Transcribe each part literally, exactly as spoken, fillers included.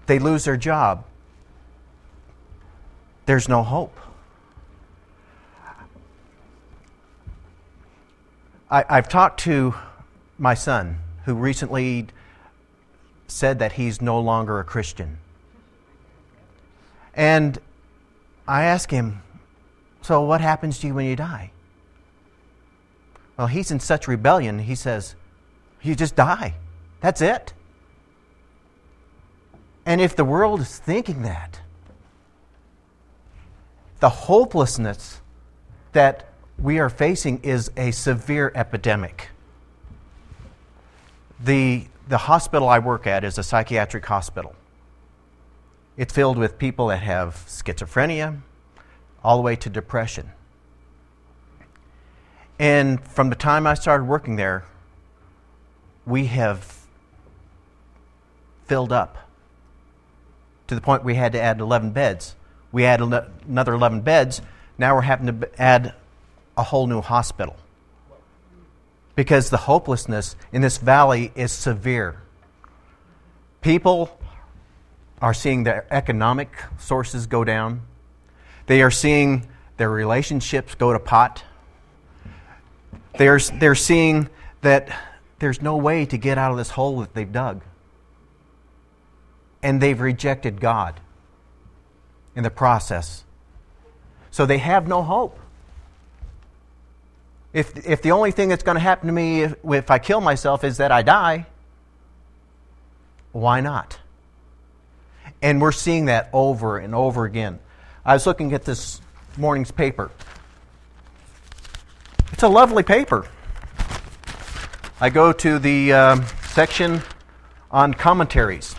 they lose their job. There's no hope. I, I've talked to my son, who recently said that he's no longer a Christian. And I asked him, so what happens to you when you die? Well, he's in such rebellion, he says, you just die. That's it. And if the world is thinking that, the hopelessness that we are facing is a severe epidemic. The, the hospital I work at is a psychiatric hospital. It's filled with people that have schizophrenia, all the way to depression. And from the time I started working there, we have filled up to the point we had to add eleven beds. We add another eleven beds. Now we're having to add a whole new hospital because the hopelessness in this valley is severe. People are seeing their economic sources go down. They are seeing their relationships go to pot. They're, they're seeing that there's no way to get out of this hole that they've dug. And they've rejected God in the process. So they have no hope. If, if the only thing that's going to happen to me if, if I kill myself is that I die, why not? And we're seeing that over and over again. I was looking at this morning's paper. It's a lovely paper. I go to the um, section on commentaries.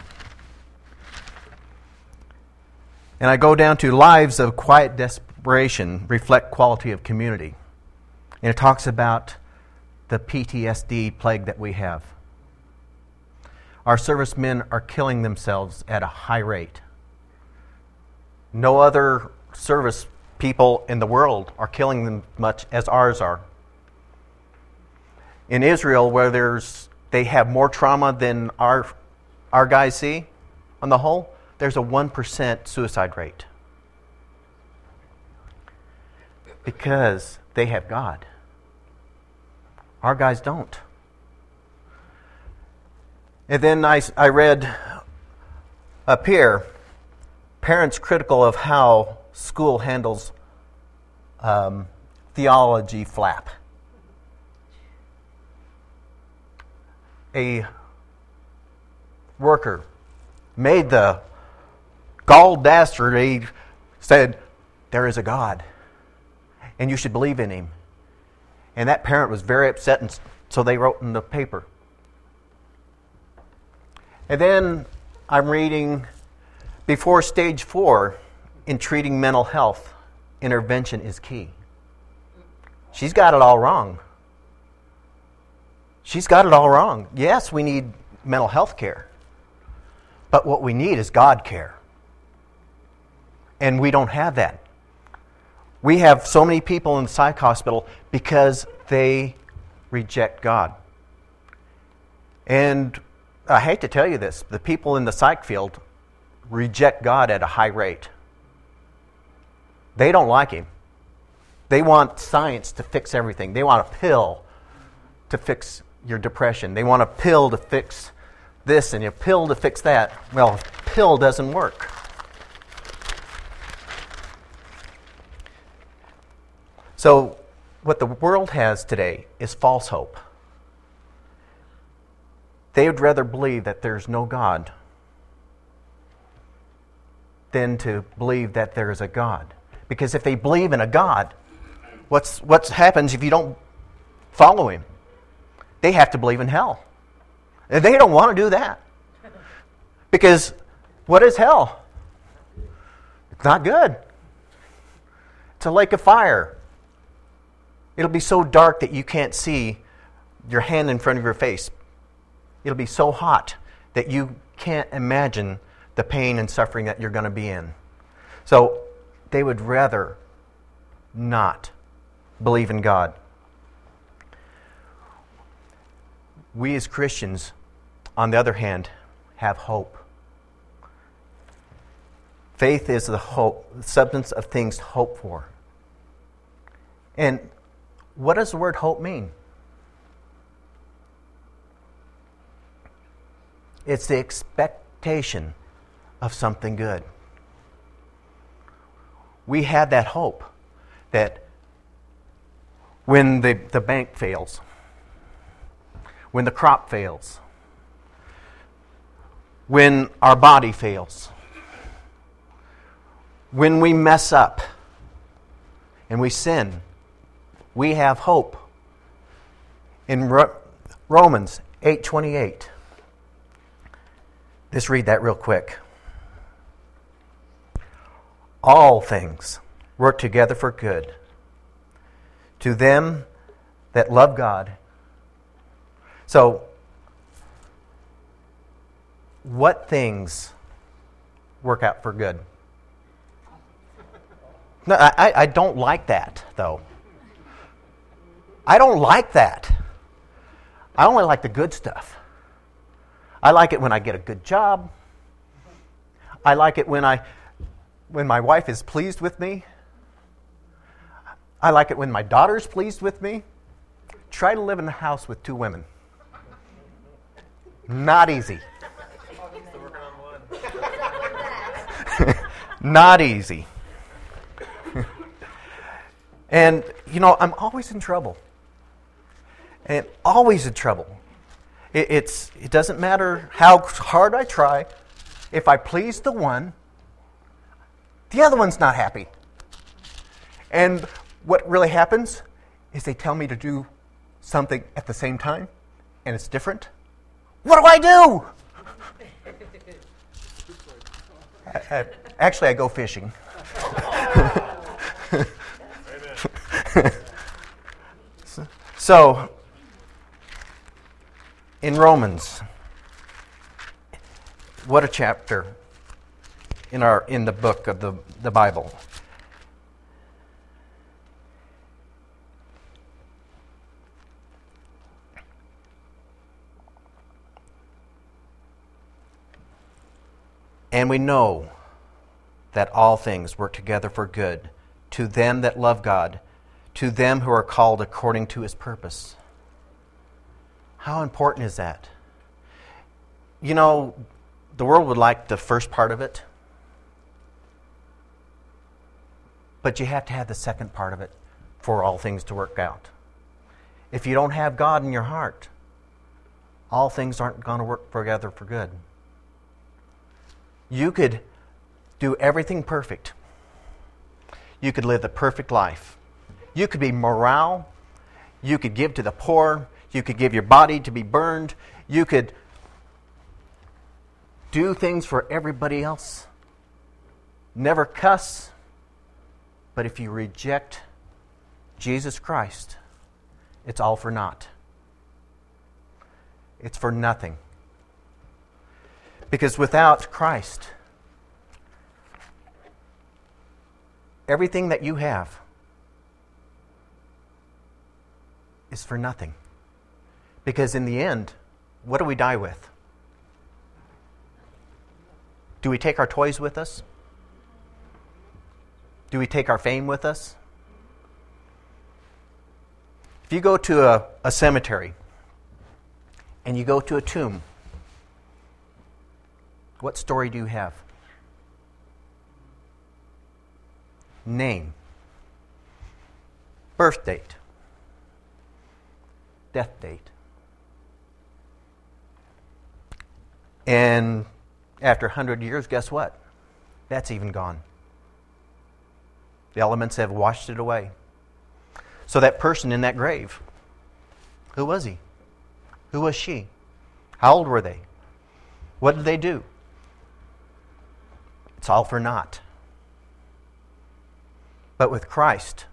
And I go down to Lives of Quiet Desperation Reflect Quality of Community. And it talks about the P T S D plague that we have. Our servicemen are killing themselves at a high rate. No other service people in the world are killing them much as ours are. In Israel, where there's they have more trauma than our our guys see, on the whole, there's a one percent suicide rate. Because they have God. Our guys don't. And then I, I read up here, parents critical of how school handles um, theology flap. A worker made the gall dastardly said, there is a God, and you should believe in Him. And that parent was very upset, and so they wrote in the paper. And then I'm reading, before stage four, in treating mental health, intervention is key. She's got it all wrong. She's got it all wrong. Yes, we need mental health care. But what we need is God care. And we don't have that. We have so many people in the psych hospital because they reject God. And I hate to tell you this, the people in the psych field reject God at a high rate. They don't like Him. They want science to fix everything. They want a pill to fix your depression. They want a pill to fix this and a pill to fix that. Well, a pill doesn't work. So what the world has today is false hope. They would rather believe that there's no God than to believe that there is a God. Because if they believe in a God, what's what happens if you don't follow Him? They have to believe in hell. And they don't want to do that. Because what is hell? It's not good. It's a lake of fire. It'll be so dark that you can't see your hand in front of your face. It'll be so hot that you can't imagine the pain and suffering that you're going to be in. So they would rather not believe in God. We as Christians, on the other hand, have hope. Faith is the hope, the substance of things hoped for. And what does the word hope mean? It's the expectation of something good. We have that hope that when the, the bank fails, when the crop fails, when our body fails, when we mess up and we sin, we have hope. In Ro- Romans eight twenty-eight, let's read that real quick. All things work together for good to them that love God. So, what things work out for good? No, I, I don't like that, though. I don't like that. I only like the good stuff. I like it when I get a good job. I like it when I, when my wife is pleased with me. I like it when my daughter's pleased with me. Try to live in a house with two women. Not easy. Not easy. And, you know, I'm always in trouble. And always in trouble. It, it's, it doesn't matter how hard I try. If I please the one, the other one's not happy. And what really happens is they tell me to do something at the same time, and it's different. What do I do? I, I, actually, I go fishing. So, in Romans, what a chapter in our in the book of the, the Bible. And we know that all things work together for good to them that love God, to them who are called according to His purpose. How important is that? You know, the world would like the first part of it, but you have to have the second part of it for all things to work out. If you don't have God in your heart, all things aren't going to work together for good. You could do everything perfect. You could live the perfect life. You could be morale. You could give to the poor. You could give your body to be burned. You could do things for everybody else. Never cuss. But if you reject Jesus Christ, it's all for naught. It's for nothing. Because without Christ, everything that you have is for nothing. Because in the end, what do we die with? Do we take our toys with us? Do we take our fame with us? If you go to a, a cemetery and you go to a tomb, what story do you have? Name, birth date, death date. And after a hundred years, guess what? That's even gone. The elements have washed it away. So that person in that grave, who was he? Who was she? How old were they? What did they do? It's all for naught. But with Christ,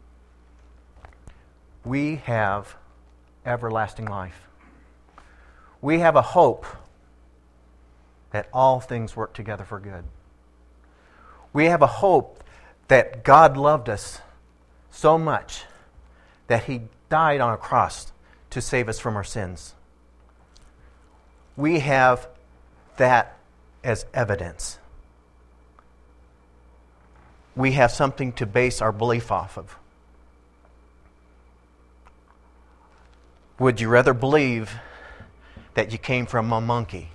we have everlasting life. We have a hope that all things work together for good. We have a hope that God loved us so much that He died on a cross to save us from our sins. We have that as evidence we have something to base our belief off of. Would you rather believe that you came from a monkey?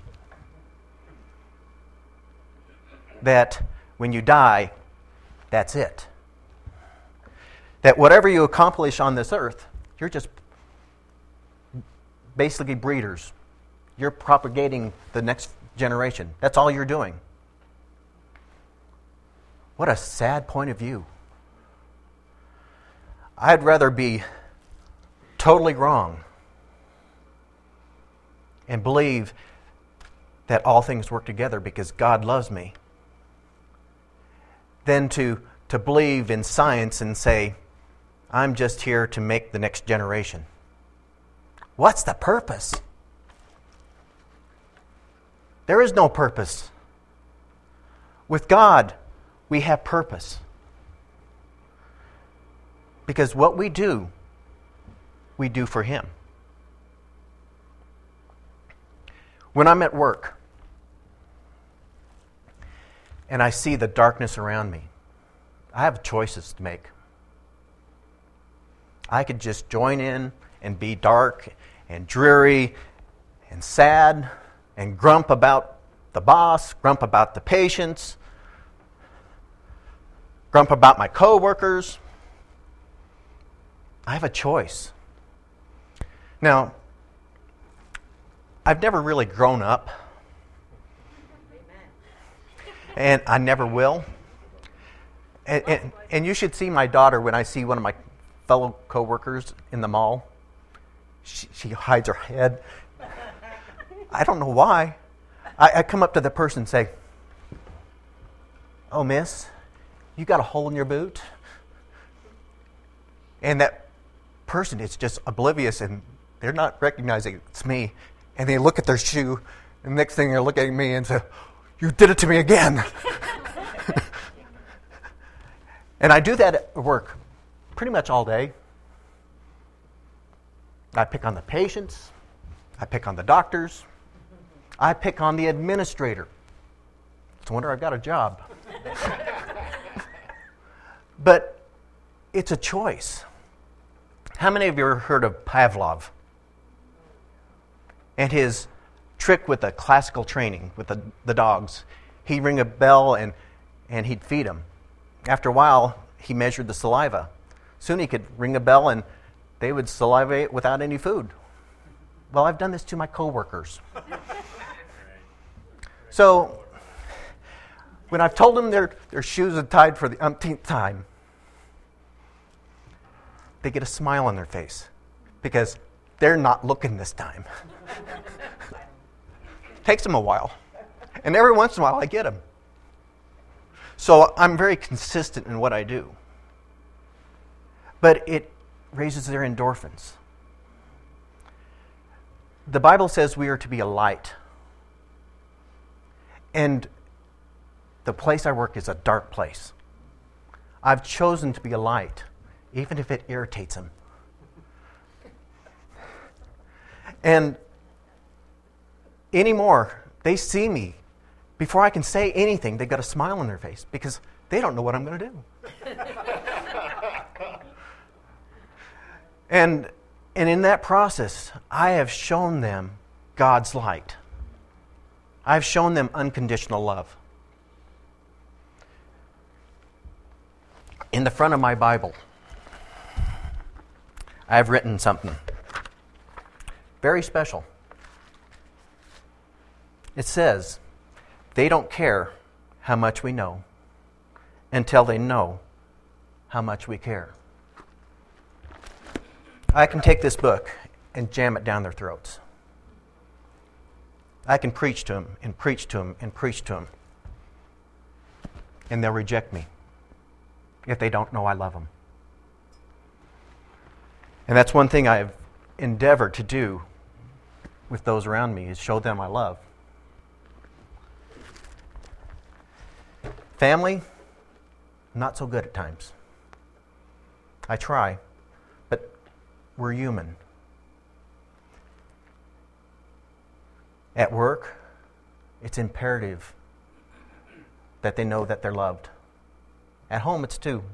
That when you die, that's it? That whatever you accomplish on this earth, you're just basically breeders. You're propagating the next generation. That's all you're doing. What a sad point of view. I'd rather be totally wrong and believe that all things work together because God loves me than to, to believe in science and say, I'm just here to make the next generation. What's the purpose? There is no purpose. With God, we have purpose. Because what we do, we do for Him. When I'm at work and I see the darkness around me, I have choices to make. I could just join in and be dark and dreary and sad and grump about the boss, grump about the patients, grump about my coworkers. I have a choice. Now, I've never really grown up. And I never will. And, and, and you should see my daughter when I see one of my fellow coworkers in the mall. She, she hides her head. I don't know why. I, I come up to the person and say, "Oh, miss, you got a hole in your boot?" And that person is just oblivious and they're not recognizing it's me. And they look at their shoe, and the next thing they're looking at me and say, "You did it to me again." And I do that at work pretty much all day. I pick on the patients. I pick on the doctors. I pick on the administrator. It's a wonder I've got a job. But it's a choice. How many of you have heard of Pavlov and his trick with the classical training with the, the dogs? He'd ring a bell and, and he'd feed them. After a while, he measured the saliva. Soon he could ring a bell and they would salivate without any food. Well, I've done this to my coworkers. So, when I've told them their, their shoes are tied for the umpteenth time, they get a smile on their face because they're not looking this time. Takes them a while. And every once in a while, I get them. So I'm very consistent in what I do. But it raises their endorphins. The Bible says we are to be a light. And the place I work is a dark place. I've chosen to be a light, even if it irritates them. And anymore, they see me. Before I can say anything, they've got a smile on their face because they don't know what I'm going to do. and, and in that process, I have shown them God's light. I've shown them unconditional love. In the front of my Bible, I've written something very special. It says, they don't care how much we know until they know how much we care. I can take this book and jam it down their throats. I can preach to them and preach to them and preach to them. And they'll reject me if they don't know I love them. And that's one thing I've endeavored to do with those around me is show them I love. Family, not so good at times. I try, but we're human. At work, it's imperative that they know that they're loved. At home, it's two.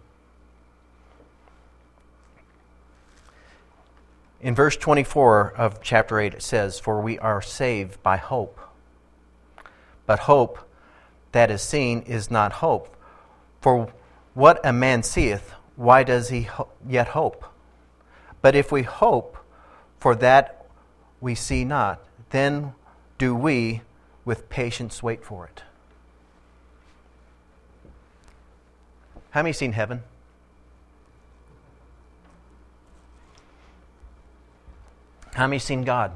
In verse twenty-four of chapter eight, it says, "For we are saved by hope. But hope that is seen is not hope. For what a man seeth, why does he ho- yet hope? But if we hope for that we see not, then do we with patience wait for it." How many seen heaven? How many seen God?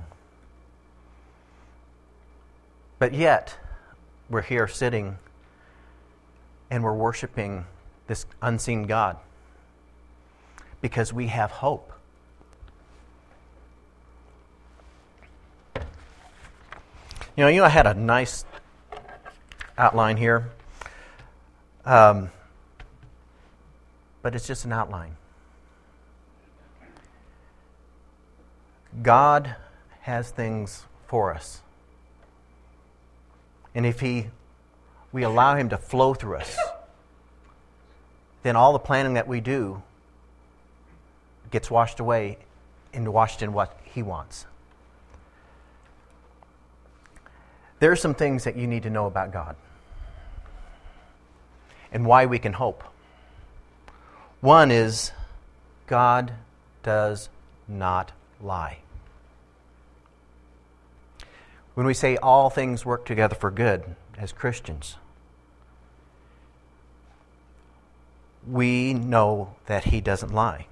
But yet, we're here sitting and we're worshiping this unseen God because we have hope. You know, you know, I had a nice outline here, um, but it's just an outline. God has things for us. And if he, we allow him to flow through us, then all the planning that we do gets washed away and washed in what he wants. There are some things that you need to know about God and why we can hope. One is God does not lie. When we say all things work together for good as Christians, we know that he doesn't lie.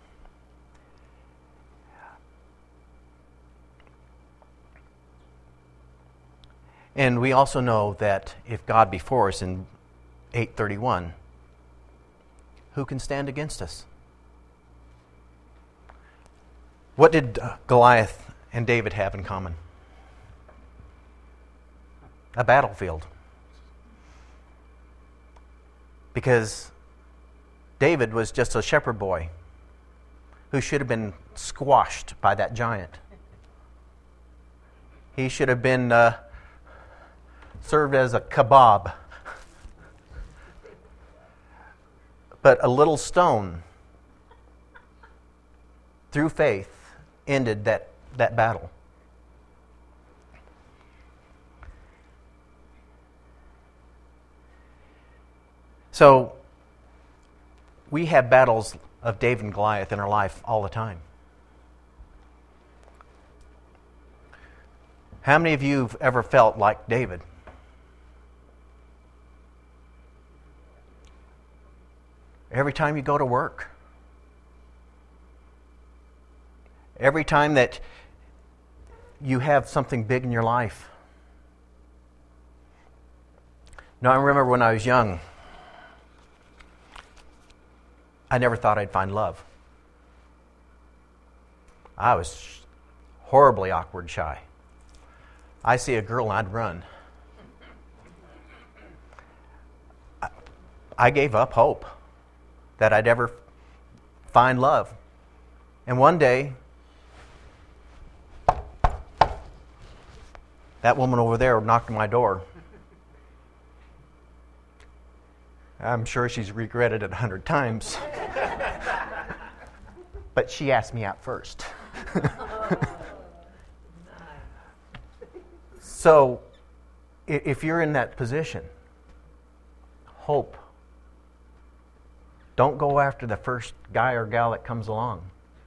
And we also know that if God be for us in eight thirty-one, who can stand against us? What did Goliath and David have in common? A battlefield. Because David was just a shepherd boy who should have been squashed by that giant. He should have been uh, served as a kebab. But a little stone, through faith, ended that, that battle. So, we have battles of David and Goliath in our life all the time. How many of you have ever felt like David? Every time you go to work, every time that you have something big in your life. Now, I remember when I was young, I never thought I'd find love. I was horribly awkward and shy. I see a girl and I'd run. I, I gave up hope that I'd ever find love. And one day, that woman over there knocked on my door. I'm sure she's regretted it a hundred times. But she asked me out first. So, if you're in that position, hope. Don't go after the first guy or gal that comes along.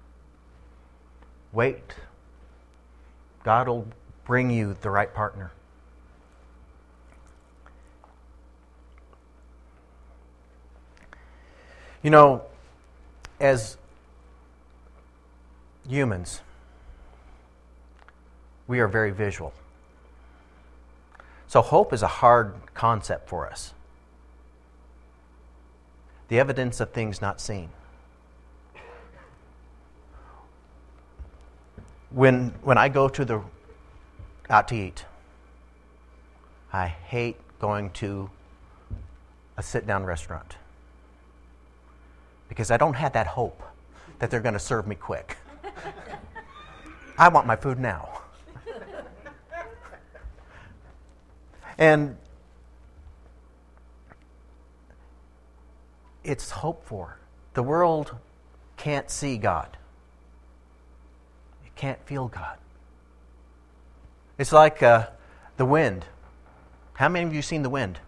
Wait. God will bring you the right partner. You know, as humans, we are very visual. So hope is a hard concept for us. The evidence of things not seen. When when I go to the out to eat, I hate going to a sit-down restaurant because I don't have that hope that they're going to serve me quick. I want my food now. And it's hoped for. The world can't see God. It can't feel God. It's like uh, the wind. How many of you seen the wind?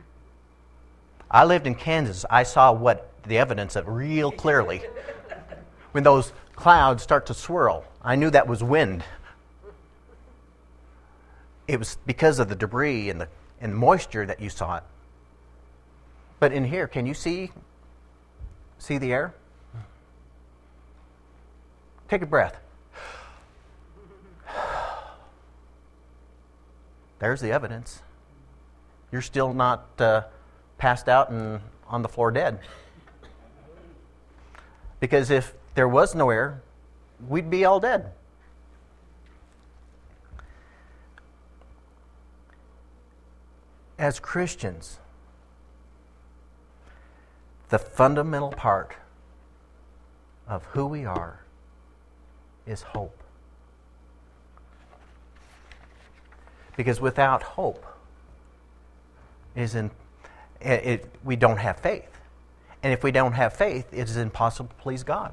I lived in Kansas. I saw what the evidence of real clearly. When those clouds start to swirl, I knew that was wind. It was because of the debris and the and moisture that you saw it. But in here, can you see see the air? Take a breath. There's the evidence. You're still not uh, passed out and on the floor dead. Because if there was no air, we'd be all dead. As Christians, the fundamental part of who we are is hope. Because without hope, is in, it, it, we don't have faith. And if we don't have faith, it is impossible to please God.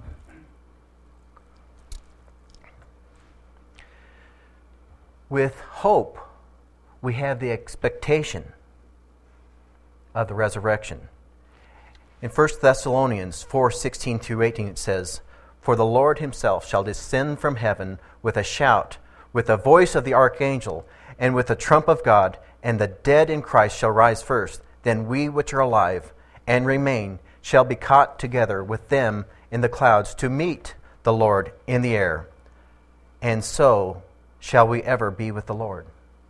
With hope, we have the expectation of the resurrection. In First Thessalonians four sixteen through eighteen, it says, "For the Lord himself shall descend from heaven with a shout, with the voice of the archangel, and with the trump of God, and the dead in Christ shall rise first. Then we which are alive and remain shall be caught together with them in the clouds to meet the Lord in the air. And so shall we ever be with the Lord."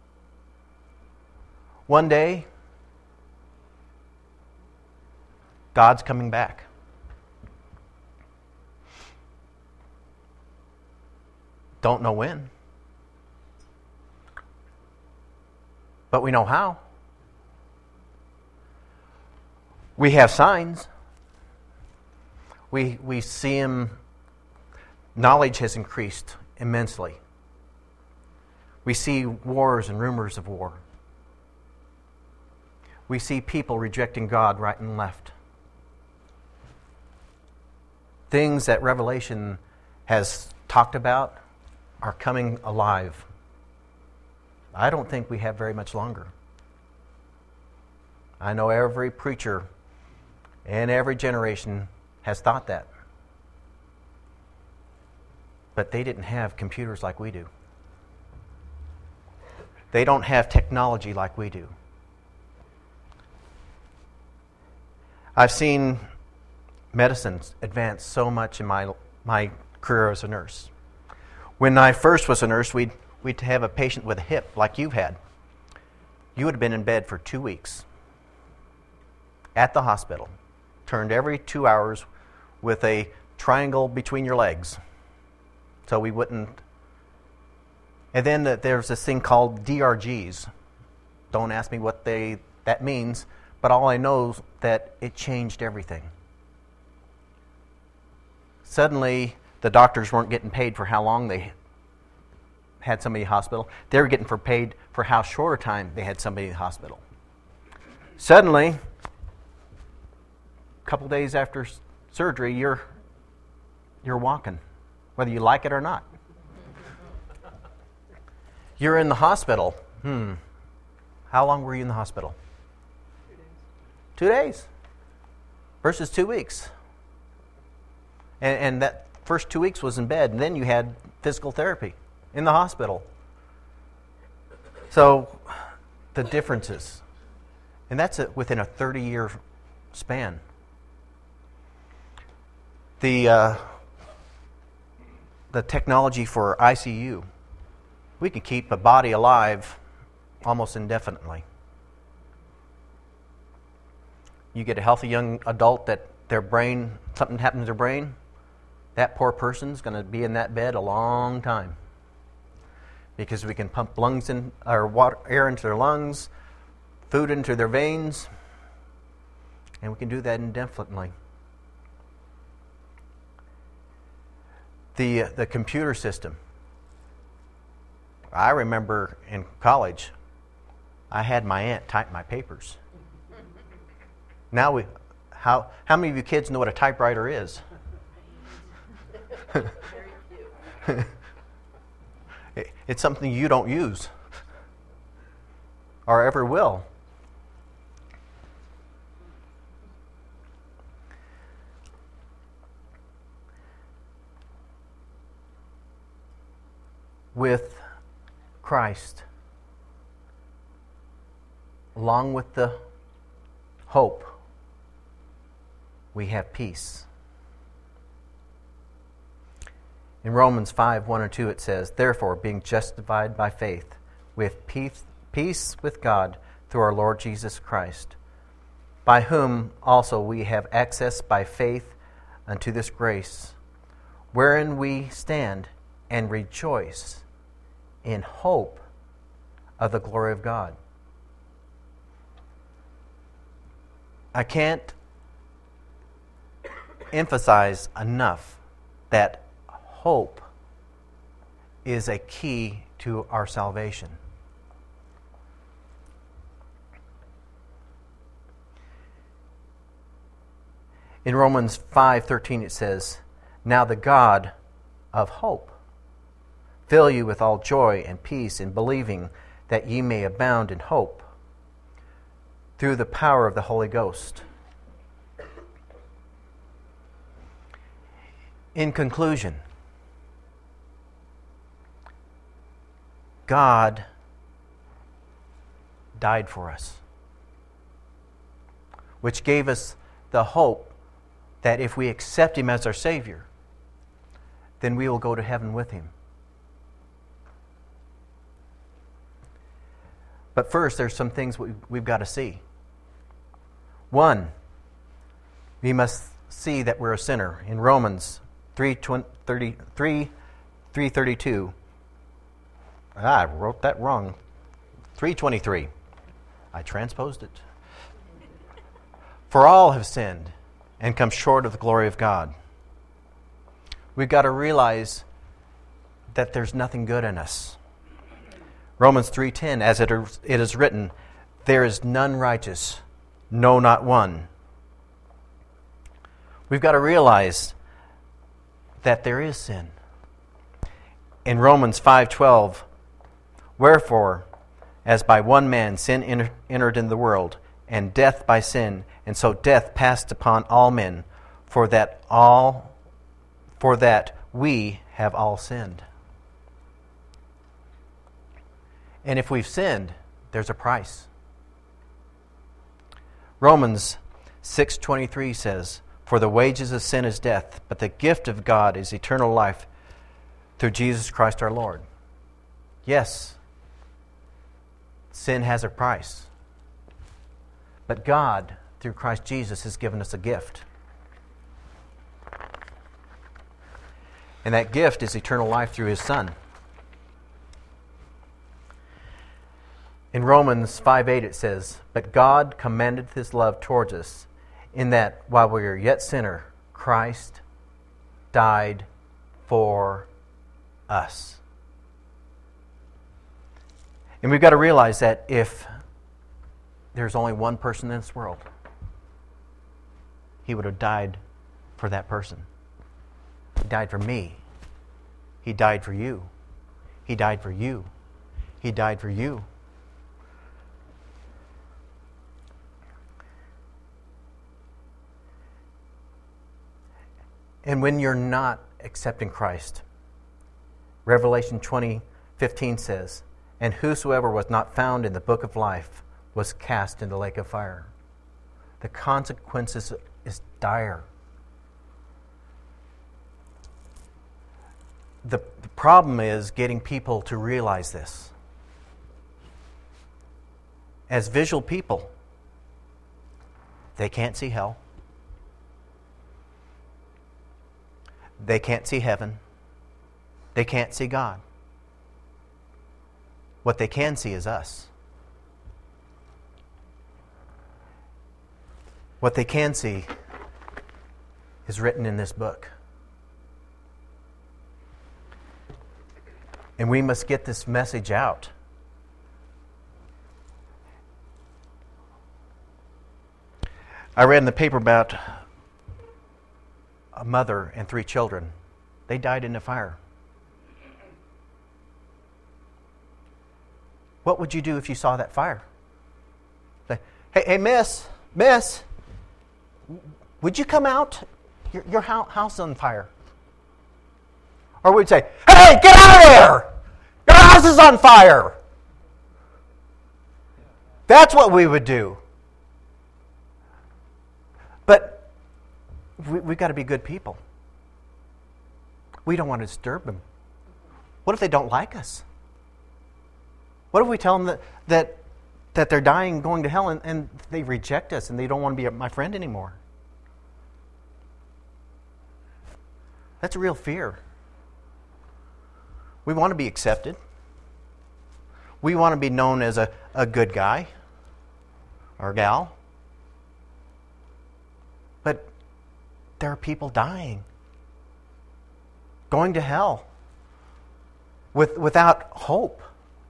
One day, God's coming back. Don't know when. But we know how. We have signs. We, we see him. Knowledge has increased immensely. We see wars and rumors of war. We see people rejecting God right and left. Things that Revelation has talked about are coming alive. I don't think we have very much longer. I know every preacher in every generation has thought that. But they didn't have computers like we do. They don't have technology like we do. I've seen medicine advance so much in my my career as a nurse. When I first was a nurse, we'd, we'd have a patient with a hip like you've had. You would have been in bed for two weeks at the hospital, turned every two hours with a triangle between your legs so we wouldn't. And then uh, there's this thing called D R Gs. Don't ask me what they that means, but all I know is that it changed everything. Suddenly, the doctors weren't getting paid for how long they had somebody in the hospital. They were getting for paid for how short a time they had somebody in the hospital. Suddenly, a couple days after surgery, you're you're walking, whether you like it or not. You're in the hospital. Hmm. How long were you in the hospital? Two days. Two days. Versus two weeks. And, and that first two weeks was in bed, and then you had physical therapy in the hospital. So, the differences. And that's a, within a thirty-year span. The, uh, the technology for I C U. We can keep a body alive almost indefinitely. You get a healthy young adult that their brain, something happens to their brain, that poor person's going to be in that bed a long time. Because we can pump lungs in, or water, air into their lungs, food into their veins, and we can do that indefinitely. The, the computer system. I remember in college, I had my aunt type my papers. Now we, How, how many of you kids know what a typewriter is? It's something you don't use or ever will. With Christ, along with the hope, we have peace. In Romans five, one and two it says, "Therefore, being justified by faith, we have peace, peace with God through our Lord Jesus Christ, by whom also we have access by faith unto this grace, wherein we stand and rejoice in hope of the glory of God." I can't emphasize enough that hope is a key to our salvation. In Romans five thirteen it says, "Now the God of hope fill you with all joy and peace in believing, that ye may abound in hope through the power of the Holy Ghost." In conclusion, God died for us, which gave us the hope that if we accept Him as our Savior, then we will go to heaven with Him. But first, there's some things we, we've got to see. One, we must see that we're a sinner. In Romans three thirty-two, ah, I wrote that wrong. three twenty-three. I transposed it. "For all have sinned and come short of the glory of God." We've got to realize that there's nothing good in us. Romans three ten, as it is written, "There is none righteous, no, not one." We've got to realize that there is sin. In Romans five twelve, "Wherefore, as by one man sin enter, entered in the world, and death by sin, and so death passed upon all men, for that all, for that we have all sinned." And if we've sinned, there's a price. Romans six twenty-three says, "For the wages of sin is death, but the gift of God is eternal life through Jesus Christ our Lord." Yes, sin has a price. But God, through Christ Jesus, has given us a gift. And that gift is eternal life through His Son. In Romans five eight it says, "But God commendeth His love towards us, in that while we were yet sinner, Christ died for us." And we've got to realize that if there's only one person in this world, He would have died for that person. He died for me. He died for you. He died for you. He died for you. And when you're not accepting Christ, Revelation twenty fifteen says, "And whosoever was not found in the book of life was cast in the lake of fire." The consequences is dire. The, the problem is getting people to realize this. As visual people, they can't see hell. They can't see heaven. They can't see God. What they can see is us. What they can see is written in this book. And we must get this message out. I read in the paper about a mother and three children. They died in the fire. What would you do if you saw that fire? Say, hey, hey, miss, miss, would you come out? Your, your house is on fire. Or we'd say, hey, get out of there! Your house is on fire! That's what we would do. But we, we've got to be good people. We don't want to disturb them. What if they don't like us? What if we tell them that that, that they're dying, going to hell, and, and they reject us and they don't want to be my friend anymore? That's a real fear. We want to be accepted. We want to be known as a, a good guy or gal. But there are people dying, going to hell with, without hope.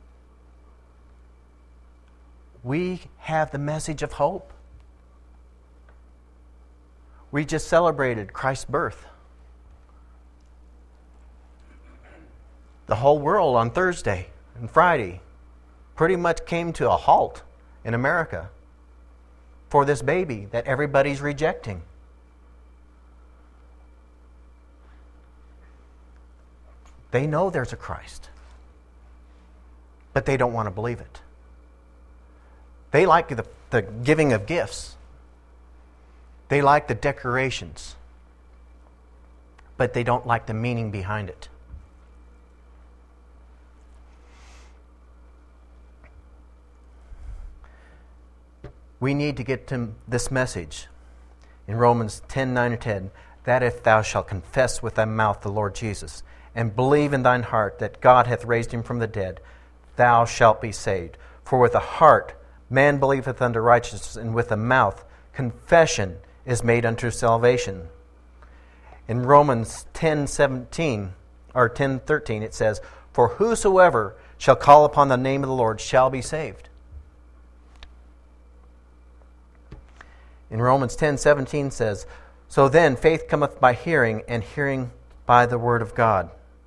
We have the message of hope. We just celebrated Christ's birth. The whole world on Thursday and Friday pretty much came to a halt in America for this baby that everybody's rejecting. They know there's a Christ, but they don't want to believe it. They like the, the giving of gifts. They like the decorations, but they don't like the meaning behind it. We need to get to this message in Romans ten, nine, and ten, that if thou shalt confess with thy mouth the Lord Jesus, and believe in thine heart that God hath raised him from the dead, thou shalt be saved. For with the heart man believeth unto righteousness, and with the mouth confession is made unto salvation. In Romans ten, seventeen, or ten, thirteen, it says, for whosoever shall call upon the name of the Lord shall be saved. In Romans ten, seventeen says, so then faith cometh by hearing, and hearing by the word of God.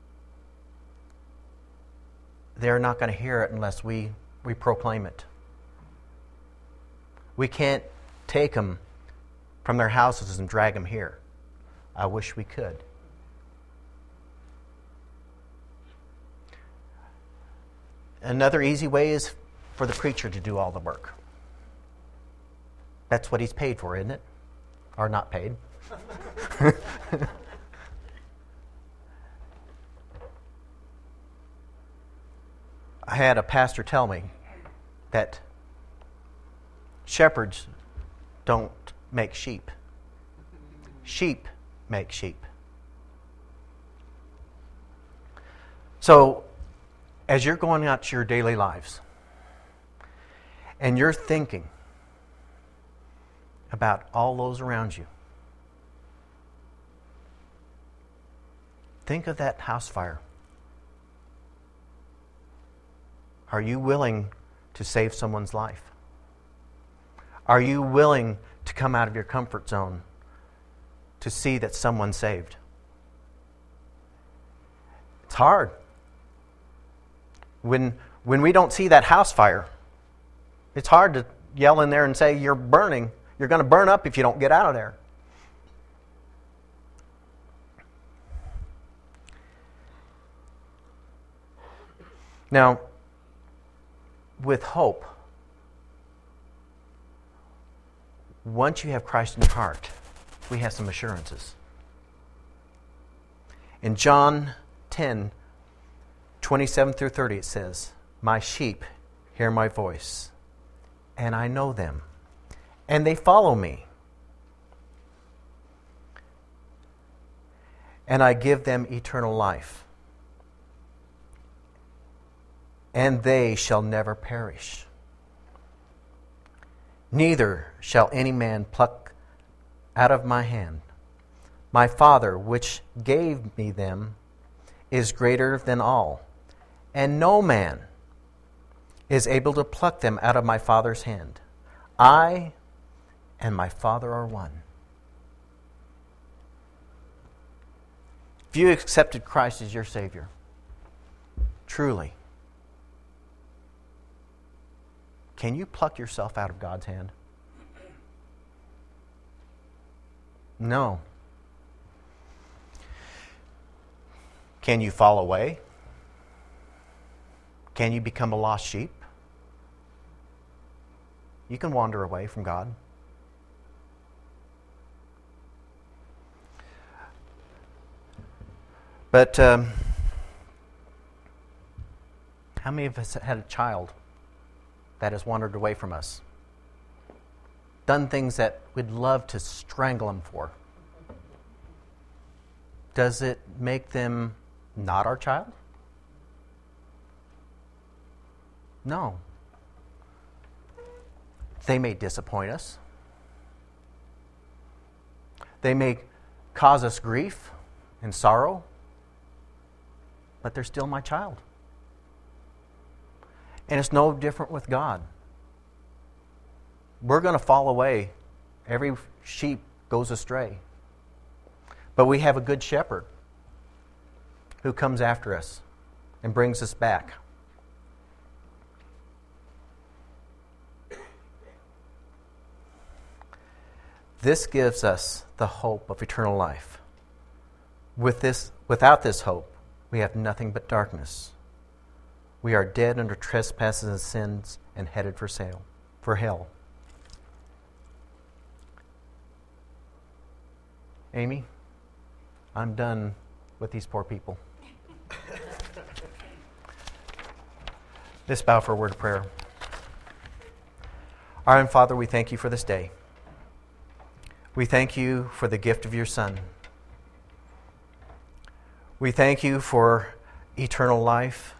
They're not going to hear it unless we, we proclaim it. We can't take them from their houses and drag them here. I wish we could. Another easy way is for the preacher to do all the work. That's what he's paid for, isn't it? Or not paid. I had a pastor tell me that shepherds don't make sheep. Sheep make sheep. So, as you're going out to your daily lives, and you're thinking about all those around you, think of that house fire. Are you willing to save someone's life? Are you willing to come out of your comfort zone to see that someone's saved? It's hard. When, when we don't see that house fire, it's hard to yell in there and say, you're burning. You're going to burn up if you don't get out of there. Now, with hope, once you have Christ in your heart, we have some assurances. In John ten, twenty-seven through thirty, it says, my sheep hear my voice, and I know them, and they follow me. And I give them eternal life, and they shall never perish. Neither shall any man pluck out of my hand. My Father, which gave me them, is greater than all, and no man is able to pluck them out of my Father's hand. I and my Father are one. If you accepted Christ as your Savior, truly, can you pluck yourself out of God's hand? No. Can you fall away? Can you become a lost sheep? You can wander away from God. But um, how many of us had a child that has wandered away from us? Done things that we'd love to strangle them for. Does it make them not our child? No. They may disappoint us. They may cause us grief and sorrow, but they're still my child. And it's no different with God. We're going to fall away. Every sheep goes astray. But we have a good shepherd who comes after us and brings us back. This gives us the hope of eternal life. With this, without this hope, we have nothing but darkness. We are dead under trespasses and sins and headed for sale, for hell. Amy, I'm done with these poor people. Let's bow for a word of prayer. Our Heavenly Father, we thank you for this day. We thank you for the gift of your Son. We thank you for eternal life.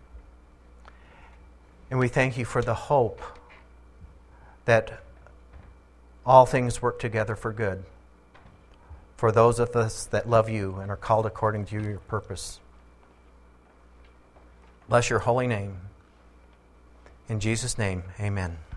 And we thank you for the hope that all things work together for good for those of us that love you and are called according to your purpose. Bless your holy name. In Jesus' name, amen.